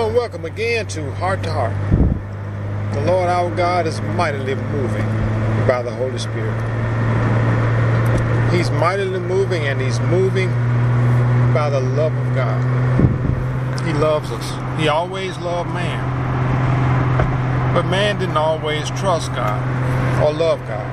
Hello and welcome again to Heart. The Lord our God is mightily moving by the Holy Spirit. He's mightily moving, and He's moving by the love of God. He loves us. He always loved man. But man didn't always trust God or love God.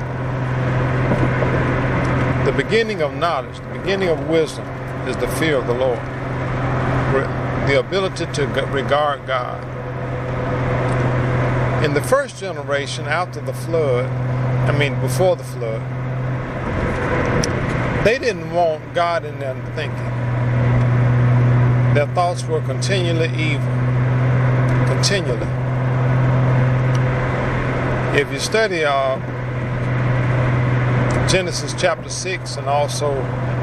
The beginning of knowledge, the beginning of wisdom is the fear of the Lord. The ability to regard God. In the first generation after the flood, before the flood, they didn't want God in their thinking. Their thoughts were continually evil. Continually. If you study Genesis chapter 6 and also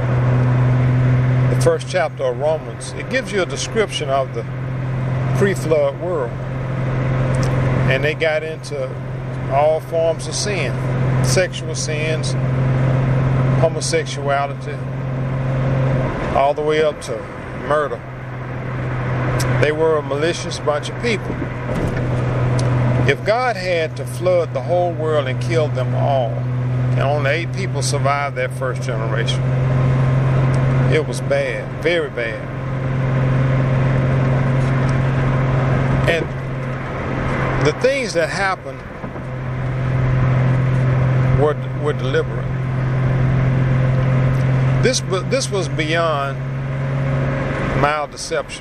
the first chapter of Romans, it gives you a description of the pre-flood world. And they got into all forms of sin. Sexual sins, homosexuality, all the way up to murder. They were a malicious bunch of people. If God had to flood the whole world and kill them all, and only 8 people survived that first generation, it was bad, very bad. And the things that happened were deliberate. This was beyond mild deception.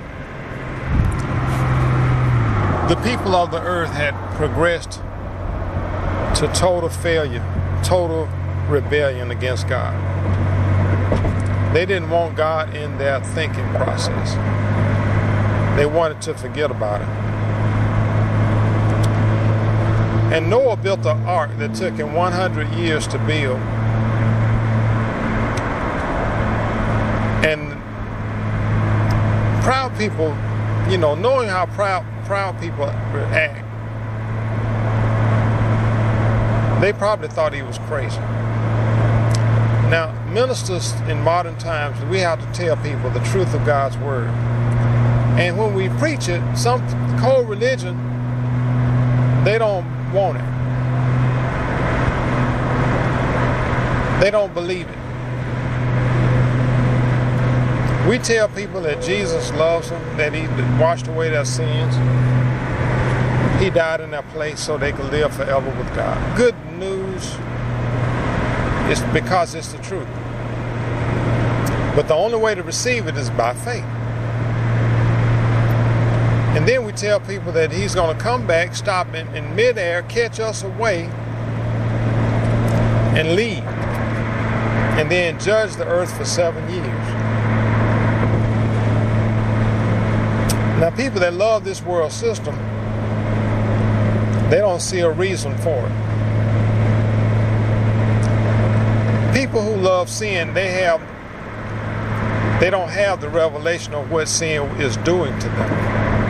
The people of the earth had progressed to total failure, total rebellion against God. They didn't want God in their thinking process. They wanted to forget about it. And Noah built an ark that took him 100 years to build. And proud people, knowing how proud people act, they probably thought he was crazy. Now, ministers in modern times, we have to tell people the truth of God's word. And when we preach it, some cold religion, they don't want it. They don't believe it. We tell people that Jesus loves them, that He washed away their sins. He died in their place so they could live forever with God. Good news. It's because it's the truth. But the only way to receive it is by faith. And then we tell people that He's going to come back, stop in midair, catch us away, and leave. And then judge the earth for 7 years. Now, people that love this world system, they don't see a reason for it. People who love sin, they don't have the revelation of what sin is doing to them.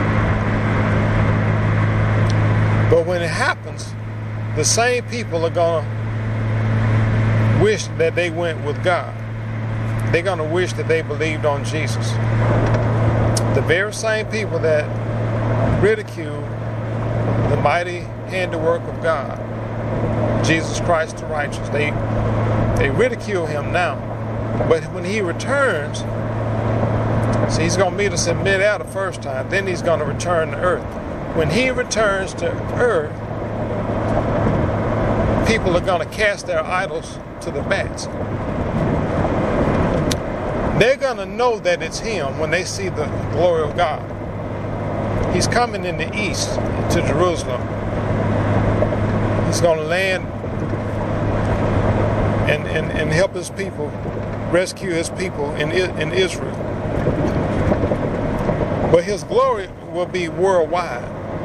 But when it happens, the same people are going to wish that they went with God. They're going to wish that they believed on Jesus. The very same people that ridicule the mighty handiwork of God, Jesus Christ the righteous, they ridicule Him now. But when He returns, see, He's going to meet us in midair the first time. Then He's going to return to earth. When He returns to earth, people are going to cast their idols to the bats. They're going to know that it's Him when they see the glory of God. He's coming in the east to Jerusalem. He's going to land and help His people, rescue His people in Israel. But His glory will be worldwide.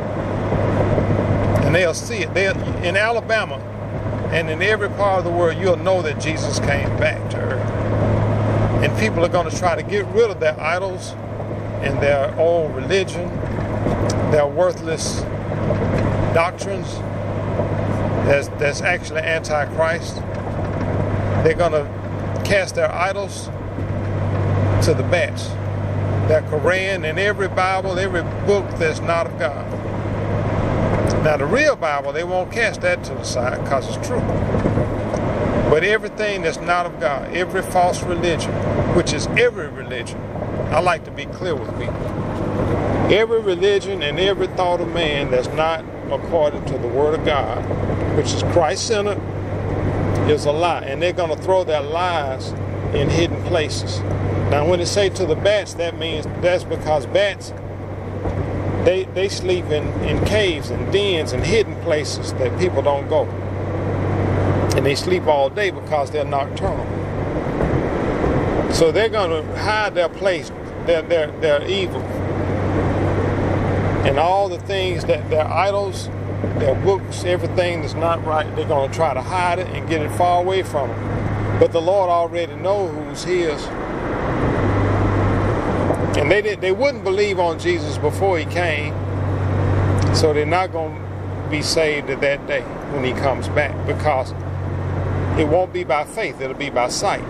And they'll see it. In Alabama and in every part of the world, you'll know that Jesus came back to earth. And people are going to try to get rid of their idols and their old religion, their worthless doctrines that's actually anti-Christ. They're going to cast their idols to the bats. their Quran, and every Bible, every book that's not of God. Now the real Bible, they won't cast that to the side because it's true. But everything that's not of God, every false religion, which is every religion, I like to be clear with people. Every religion and every thought of man that's not according to the Word of God, which is Christ-centered, is a lie. And they're going to throw their lies in hidden places. Now when they say to the bats, that means that's because bats, they sleep in caves and dens and hidden places that people don't go. And they sleep all day because they're nocturnal. So they're going to hide their place, their evil. And all the things that their idols, their books, everything that's not right, they're going to try to hide it and get it far away from them. But the Lord already knows who's his. And they wouldn't believe on Jesus before he came. So they're not going to be saved at that day when he comes back, because it won't be by faith, it'll be by sight.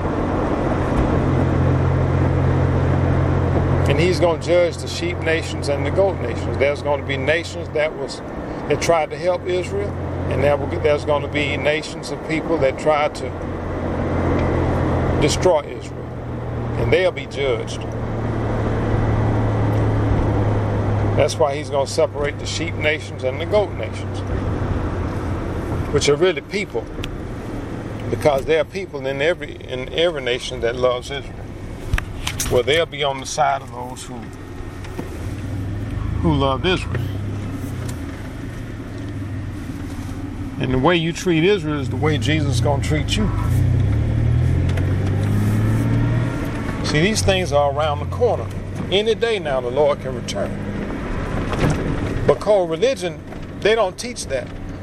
And he's going to judge the sheep nations and the goat nations. There's going to be nations that tried to help Israel, and there's going to be nations of people that tried to destroy Israel, and they'll be judged. That's why he's going to separate the sheep nations and the goat nations, which are really people, because there are people in every nation that loves Israel. Well, they'll be on the side of those who love Israel. And the way you treat Israel is the way Jesus is going to treat you. See, these things are around the corner. Any day now the Lord can return. But co-religion, they don't teach that.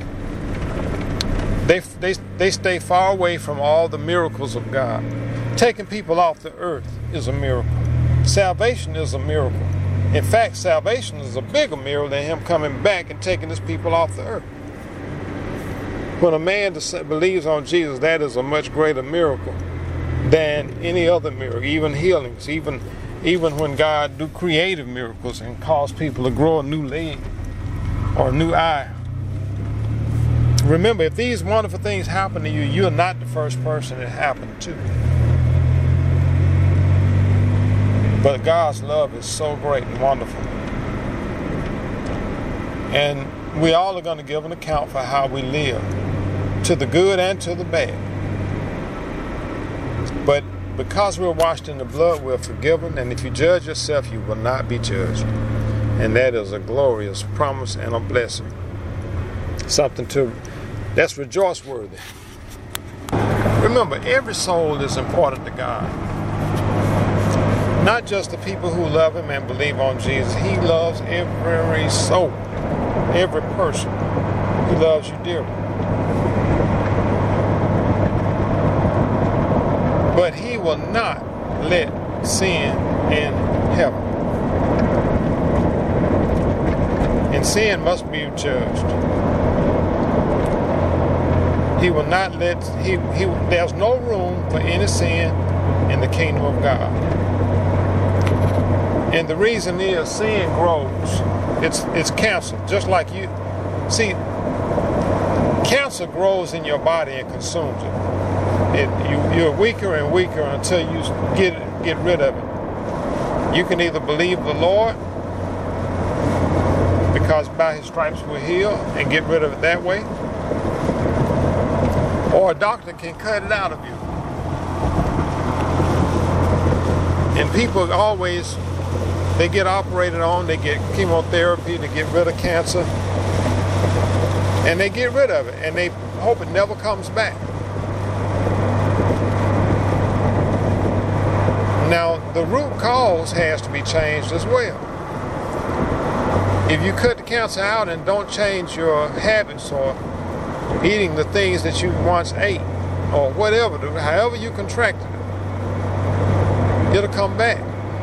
They stay far away from all the miracles of God. Taking people off the earth is a miracle. Salvation is a miracle. In fact, salvation is a bigger miracle than him coming back and taking his people off the earth. When a man believes on Jesus, that is a much greater miracle than any other miracle, even healings, even when God do creative miracles and cause people to grow a new leg or a new eye. Remember, if these wonderful things happen to you, you're not the first person it happened to. But God's love is so great and wonderful. And we all are going to give an account for how we live, to the good and to the bad. But because we're washed in the blood, we're forgiven. And if you judge yourself, you will not be judged. And that is a glorious promise and a blessing. Something that's rejoice worthy. Remember, every soul is important to God. Not just the people who love him and believe on Jesus. He loves every soul, every person. He loves you dearly. But he will not let sin in heaven. And sin must be judged. He will not let, there's no room for any sin in the kingdom of God. And the reason is sin grows. It's cancer, just like you. See, cancer grows in your body and consumes it. You're weaker and weaker until you get rid of it. You can either believe the Lord, because by his stripes we're healed, and get rid of it that way, or a doctor can cut it out of you. And people always, they get operated on, they get chemotherapy to get rid of cancer, and they get rid of it, and they hope it never comes back. Now, the root cause has to be changed as well. If you cut the cancer out and don't change your habits or eating the things that you once ate or whatever, however you contracted it, it'll come back.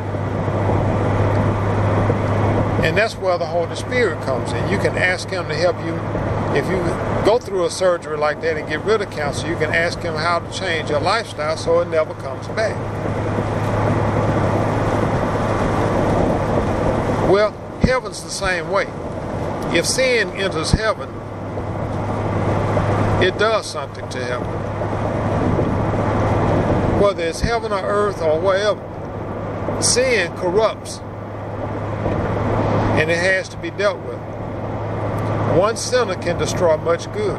And that's where the Holy Spirit comes in. You can ask him to help you. If you go through a surgery like that and get rid of cancer, you can ask him how to change your lifestyle so it never comes back. Well, heaven's the same way. If sin enters heaven, it does something to heaven. Whether it's heaven or earth or wherever, sin corrupts, and it has to be dealt with. One sinner can destroy much good.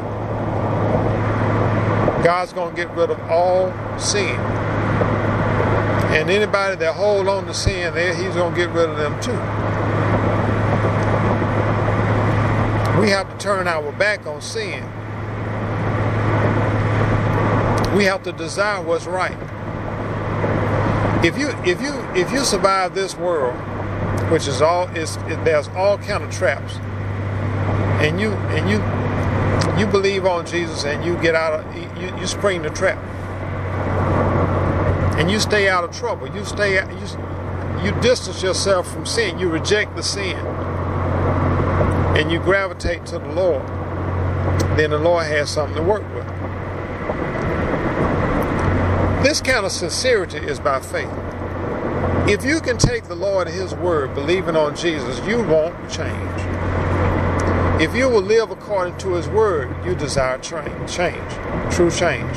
God's going to get rid of all sin. And anybody that hold on to sin there, he's going to get rid of them too. We have to turn our back on sin. We have to desire what's right. If you survive this world, which is there's all kind of traps, and you believe on Jesus and you get out of you spring the trap, and you stay out of trouble. You distance yourself from sin. You reject the sin, and you gravitate to the Lord. Then the Lord has something to work with. This kind of sincerity is by faith. If you can take the Lord at His word, believing on Jesus, you won't change. If you will live according to His word, you desire change, true change.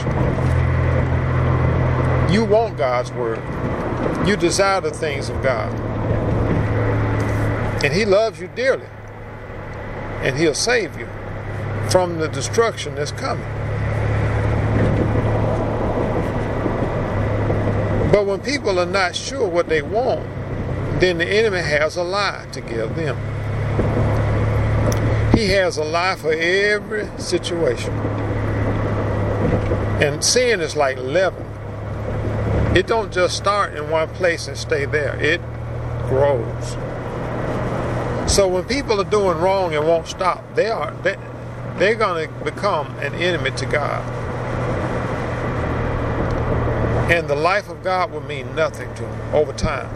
You want God's word. You desire the things of God. And He loves you dearly. And He'll save you from the destruction that's coming. But when people are not sure what they want, then the enemy has a lie to give them. He has a lie for every situation. And sin is like leaven. It don't just start in one place and stay there. It grows. So when people are doing wrong and won't stop, they're going to become an enemy to God. And the life of God will mean nothing to them over time.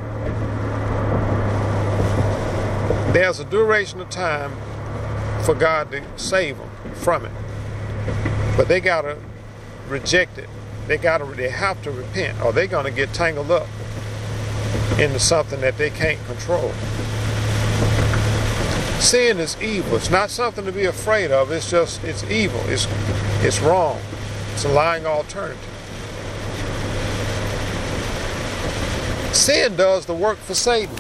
There's a duration of time for God to save them from it. But they got to reject it. They have to repent, or they're going to get tangled up into something that they can't control. Sin is evil. It's not something to be afraid of. It's evil. It's wrong. It's a lying alternative. Sin does the work for Satan.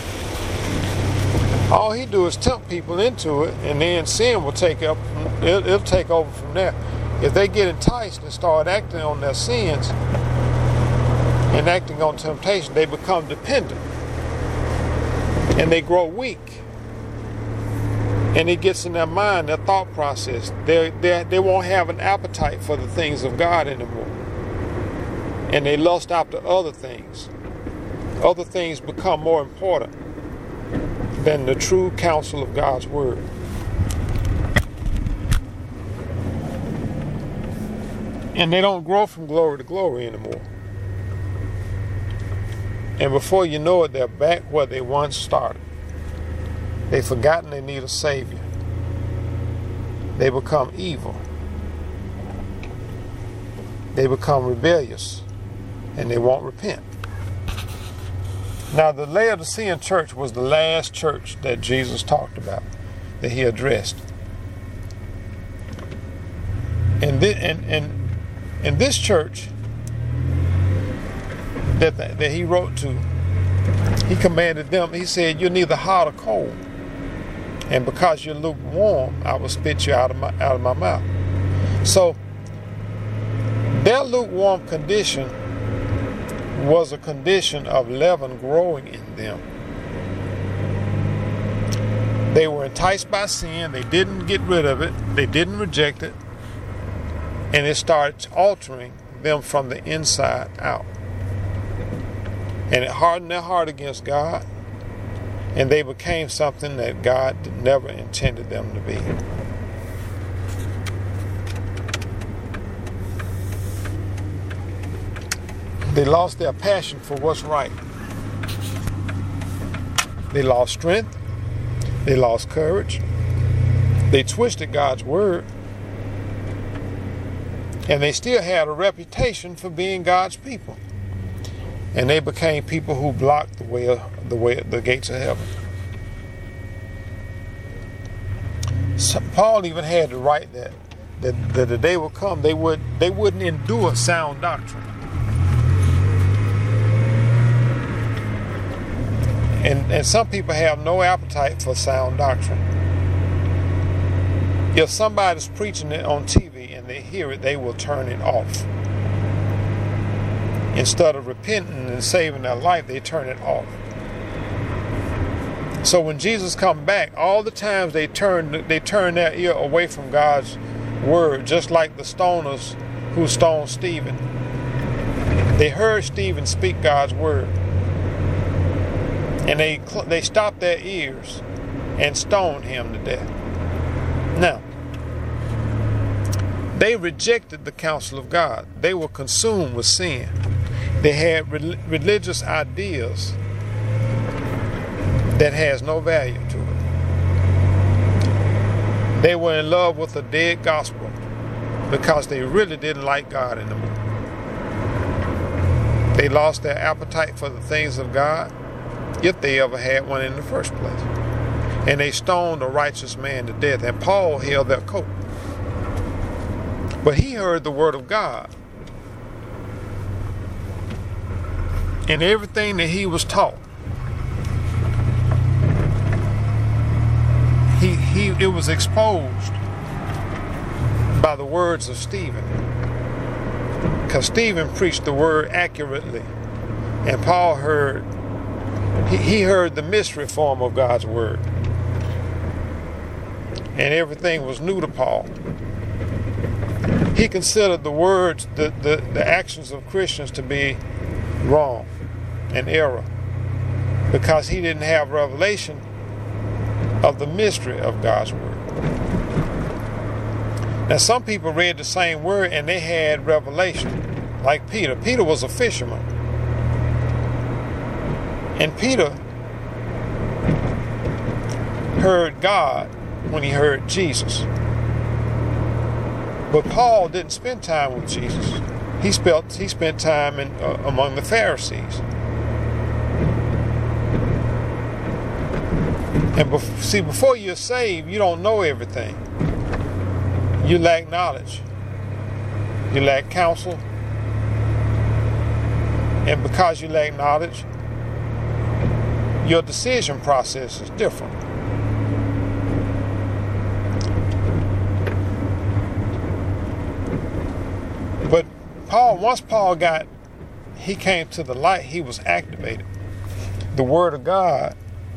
All he do is tempt people into it, and then sin will take up. It'll take over from there. If they get enticed and start acting on their sins and acting on temptation, they become dependent, and they grow weak. And it gets in their mind, their thought process. They won't have an appetite for the things of God anymore, and they lust after other things. Other things become more important than the true counsel of God's word. And they don't grow from glory to glory anymore. And before you know it, they're back where they once started. They've forgotten they need a Savior. They become evil. They become rebellious. And they won't repent. Now, the Laodicean church was the last church that Jesus talked about, that He addressed. And this church that He wrote to, He commanded them, He said, "You're neither hot or cold. And because you're lukewarm, I will spit you out of my mouth." So, their lukewarm condition was a condition of leaven growing in them. They were enticed by sin. They didn't get rid of it. They didn't reject it. And it started altering them from the inside out. And it hardened their heart against God. And they became something that God never intended them to be. They lost their passion for what's right. They lost strength. They lost courage. They twisted God's word. And they still had a reputation for being God's people. And they became people who blocked the gates of heaven. So Paul even had to write that the day will come they wouldn't endure sound doctrine. And some people have no appetite for sound doctrine. If somebody's preaching it on TV and they hear it, they will turn it off. Instead of repenting and saving their life, they turn it off. So when Jesus come back, all the times they turn their ear away from God's word, just like the stoners who stoned Stephen. They heard Stephen speak God's word, and they stopped their ears and stoned him to death. Now, they rejected the counsel of God. They were consumed with sin. They had religious ideas that has no value to it. They were in love with a dead gospel because they really didn't like God anymore. They lost their appetite for the things of God, if they ever had one in the first place. And they stoned a righteous man to death, and Paul held their coat. But he heard the word of God. And everything that he was taught, it was exposed by the words of Stephen. Because Stephen preached the word accurately. And Paul heard the mystery form of God's word. And everything was new to Paul. He considered the words, the actions of Christians to be wrong and error, because he didn't have revelation of the mystery of God's word. Now, some people read the same word and they had revelation, like Peter. Peter was a fisherman, and Peter heard God when he heard Jesus. But Paul didn't spend time with Jesus. He spent time among the Pharisees. And before you're saved, you don't know everything. You lack knowledge. You lack counsel. And because you lack knowledge, your decision process is different. But once Paul came to the light, he was activated. The word of God,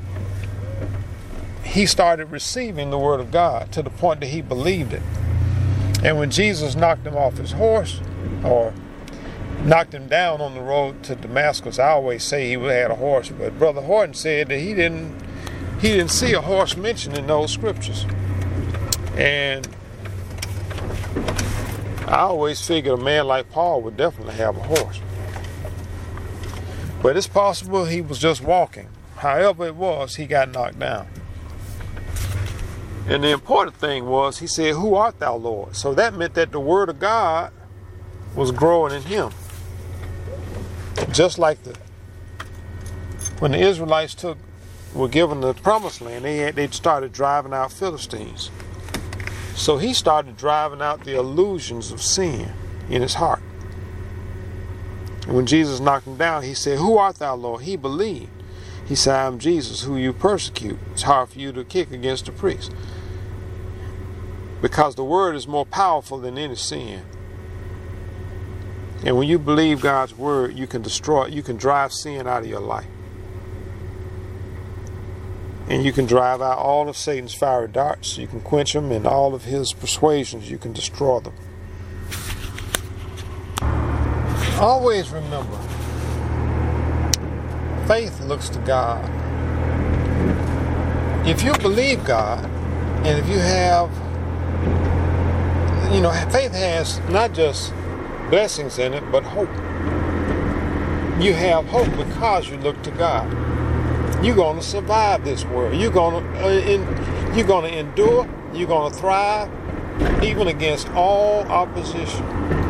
he started receiving the word of God to the point that he believed it. And when Jesus knocked him off his horse, or knocked him down on the road to Damascus, I always say he had a horse, but Brother Horton said that he didn't see a horse mentioned in those scriptures. And I always figured a man like Paul would definitely have a horse. But it's possible he was just walking. However it was, he got knocked down. And the important thing was, he said, "Who art thou, Lord?" So that meant that the word of God was growing in him. Just like when the Israelites were given the promised land, they started driving out Philistines. So he started driving out the illusions of sin in his heart. And when Jesus knocked him down, he said, "Who art thou, Lord?" He believed. He said, "I am Jesus, who you persecute." It's hard for you to kick against the priest, because the word is more powerful than any sin. And when you believe God's word, you can drive sin out of your life. And you can drive out all of Satan's fiery darts. You can quench them, and all of his persuasions, you can destroy them. Always remember, faith looks to God. If you believe God, and if you have, faith has not just blessings in it, but hope. You have hope because you look to God. You're going to survive this world. You're going to endure. You're going to thrive, even against all opposition.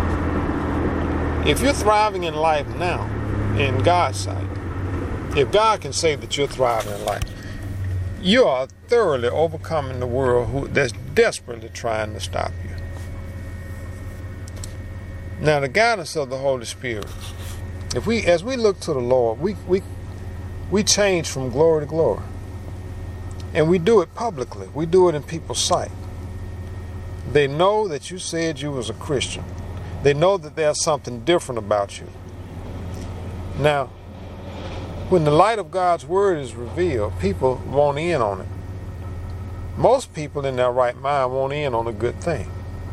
If you're thriving in life now, in God's sight, if God can say that you're thriving in life, You are thoroughly overcoming the world that's desperately trying to stop you. Now, the guidance of the Holy Spirit, as we look to the Lord, we change from glory to glory. And we do it publicly. We do it in people's sight. They know that you said you was a Christian. They know that there's something different about you. Now, when the light of God's word is revealed, people want in on it. Most people in their right mind want in on a good thing.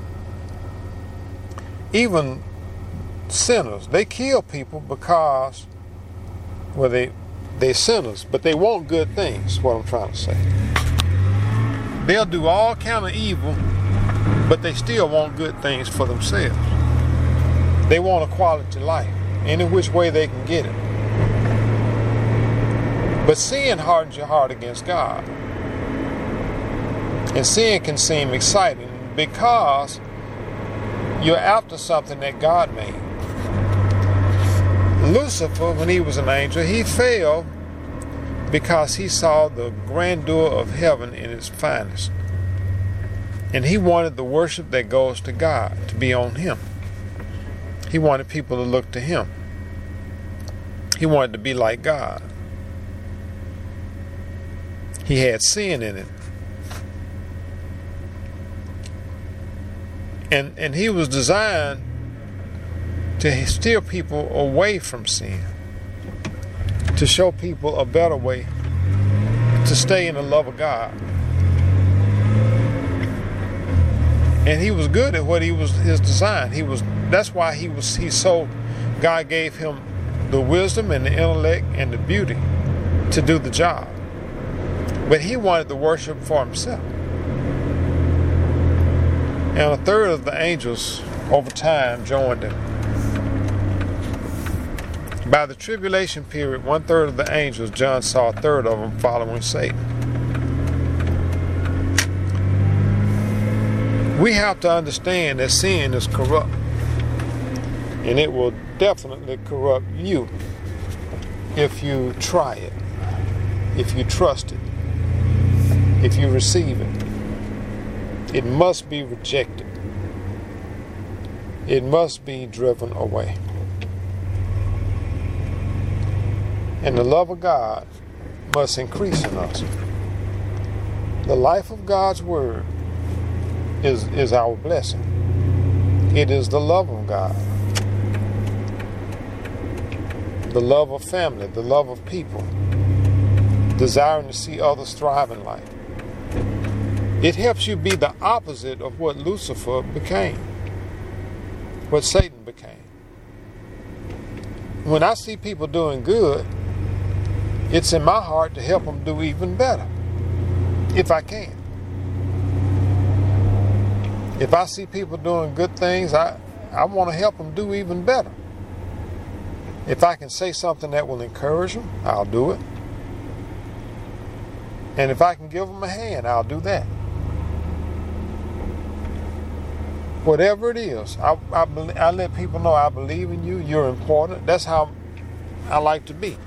Even sinners, they kill people because, well, they're sinners, but they want good things, is what I'm trying to say. They'll do all kind of evil, but they still want good things for themselves. They want a quality life, any which way they can get it. But sin hardens your heart against God. And sin can seem exciting because you're after something that God made. Lucifer, when he was an angel, he fell because he saw the grandeur of heaven in its finest. And he wanted the worship that goes to God to be on him. He wanted people to look to him. He wanted to be like God. He had sin in it. And he was designed to steer people away from sin, to show people a better way to stay in the love of God. And he was good at what his design. That's why God gave him the wisdom and the intellect and the beauty to do the job. But he wanted the worship for himself. And a third of the angels over time joined him. By the tribulation period, 1/3 of the angels, John saw a third of them following Satan. We have to understand that sin is corrupt. And it will definitely corrupt you if you try it, if you trust it, if you receive it. It must be rejected. It must be driven away. And the love of God must increase in us. The life of God's word is our blessing. It is the love of God. The love of family, the love of people, desiring to see others thrive in life. It helps you be the opposite of what Lucifer became, what Satan became. When I see people doing good, it's in my heart to help them do even better, if I can. If I see people doing good things, I want to help them do even better. If I can say something that will encourage them, I'll do it. And if I can give them a hand, I'll do that. Whatever it is, I let people know I believe in you, you're important. That's how I like to be.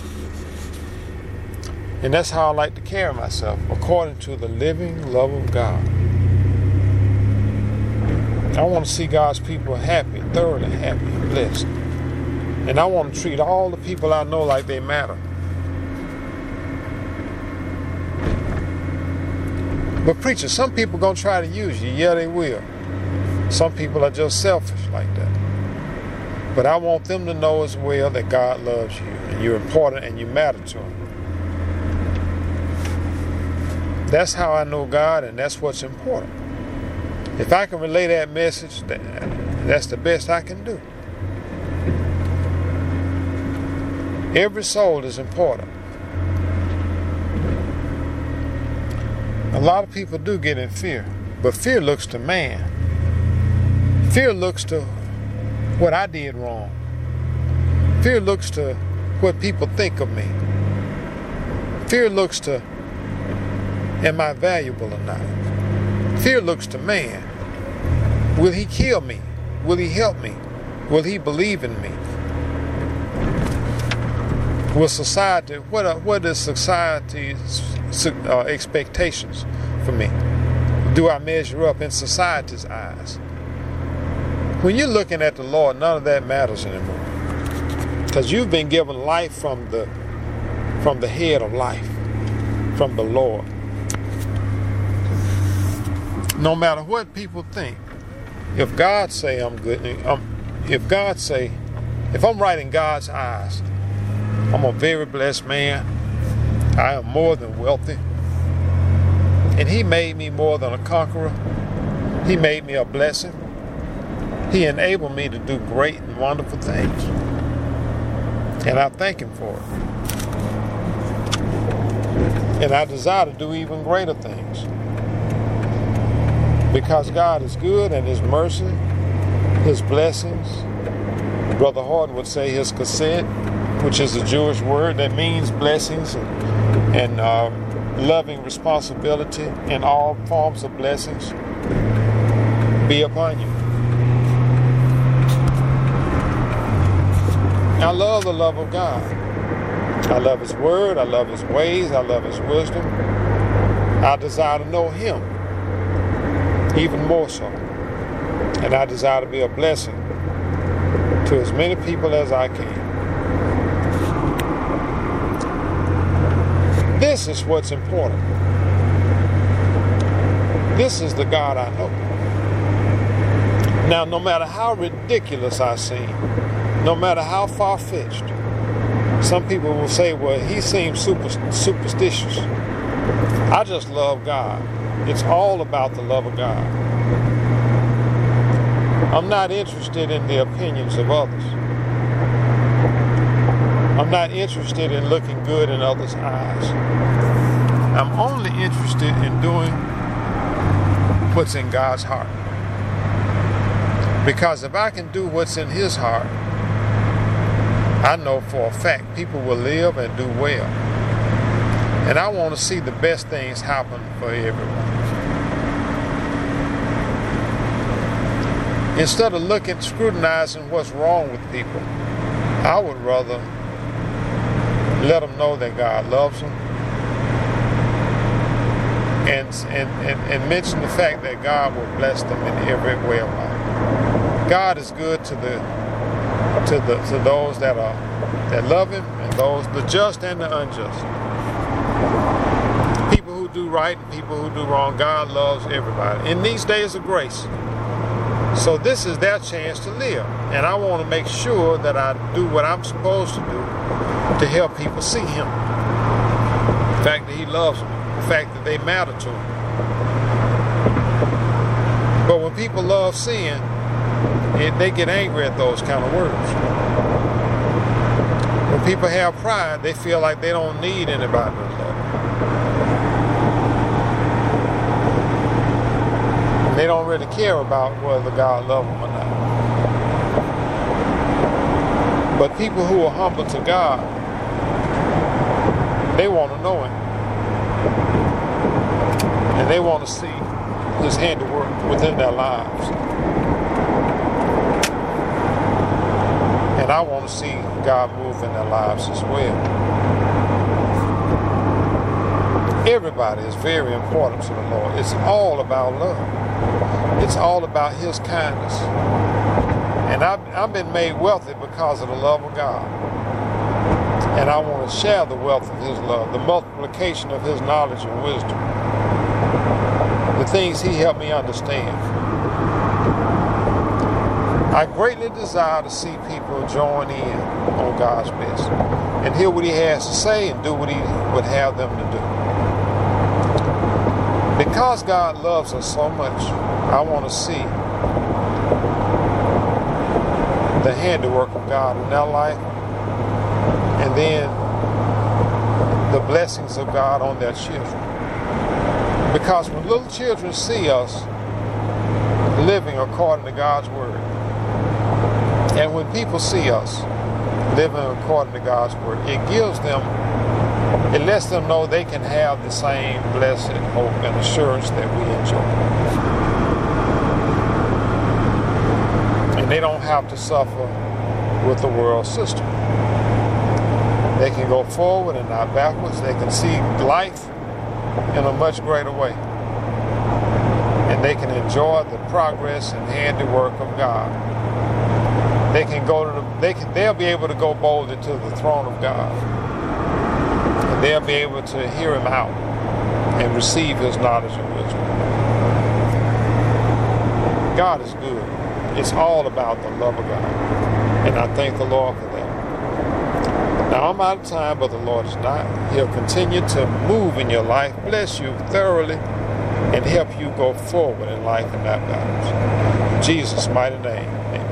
And that's how I like to carry myself, according to the living love of God. I want to see God's people happy, thoroughly happy, blessed. And I want to treat all the people I know like they matter. But preacher, some people going to try to use you. Yeah, they will. Some people are just selfish like that. But I want them to know as well that God loves you and you're important and you matter to him. That's how I know God, and that's what's important. If I can relay that message, that's the best I can do. Every soul is important. A lot of people do get in fear, but fear looks to man. Fear looks to what I did wrong. Fear looks to what people think of me. Fear looks to, am I valuable or not? Fear looks to man. Will he kill me? Will he help me? Will he believe in me? With society, what is society's expectations for me? Do I measure up in society's eyes? When you're looking at the Lord, none of that matters anymore, because you've been given life from the head of life, from the Lord. No matter what people think, if God say I'm good, if I'm right in God's eyes, I'm a very blessed man. I am more than wealthy. And He made me more than a conqueror. He made me a blessing. He enabled me to do great and wonderful things. And I thank Him for it. And I desire to do even greater things. Because God is good, and His mercy, His blessings, Brother Horton would say His chesed, which is a Jewish word that means blessings and loving responsibility and all forms of blessings be upon you. I love the love of God. I love His word. I love His ways. I love His wisdom. I desire to know Him even more so. And I desire to be a blessing to as many people as I can. This is what's important. This is the God I know. Now, no matter how ridiculous I seem, no matter how far-fetched, some people will say, well, he seems superstitious. I just love God. It's all about the love of God. I'm not interested in the opinions of others. I'm not interested in looking good in others' eyes. I'm only interested in doing what's in God's heart. Because if I can do what's in His heart, I know for a fact people will live and do well. And I want to see the best things happen for everyone. Instead of scrutinizing what's wrong with people, I would rather let them know that God loves them and mention the fact that God will bless them in every way of life. God is good to those that love Him, and those, the just and the unjust. People who do right and people who do wrong, God loves everybody. In these days of grace. So this is their chance to live. And I want to make sure that I do what I'm supposed to do to help people see Him. The fact that He loves them. The fact that they matter to Him. But when people love sin, they get angry at those kind of words. When people have pride, they feel like they don't need anybody to love them. They don't really care about whether God loves them or not. But people who are humble to God, they want to know Him. And they want to see His handiwork within their lives. And I want to see God move in their lives as well. Everybody is very important to the Lord. It's all about love. It's all about His kindness. And I've been made wealthy because of the love of God. And I want to share the wealth of His love, the multiplication of His knowledge and wisdom, the things He helped me understand. I greatly desire to see people join in on God's best and hear what He has to say and do what He would have them to do. Because God loves us so much, I want to see the handiwork of God in their life, and then the blessings of God on their children. Because when little children see us living according to God's word, and when people see us living according to God's word, it lets them know they can have the same blessed hope and assurance that we enjoy. And they don't have to suffer with the world system. They can go forward and not backwards. They can see life in a much greater way. And they can enjoy the progress and handiwork of God. They can go to they'll be able to go boldly to the throne of God. And they'll be able to hear him out and receive his knowledge and wisdom. God is good. It's all about the love of God. And I thank the Lord for that. Now I'm out of time, but the Lord is not. He'll continue to move in your life, bless you thoroughly, and help you go forward in life and not backwards. In Jesus' mighty name, amen.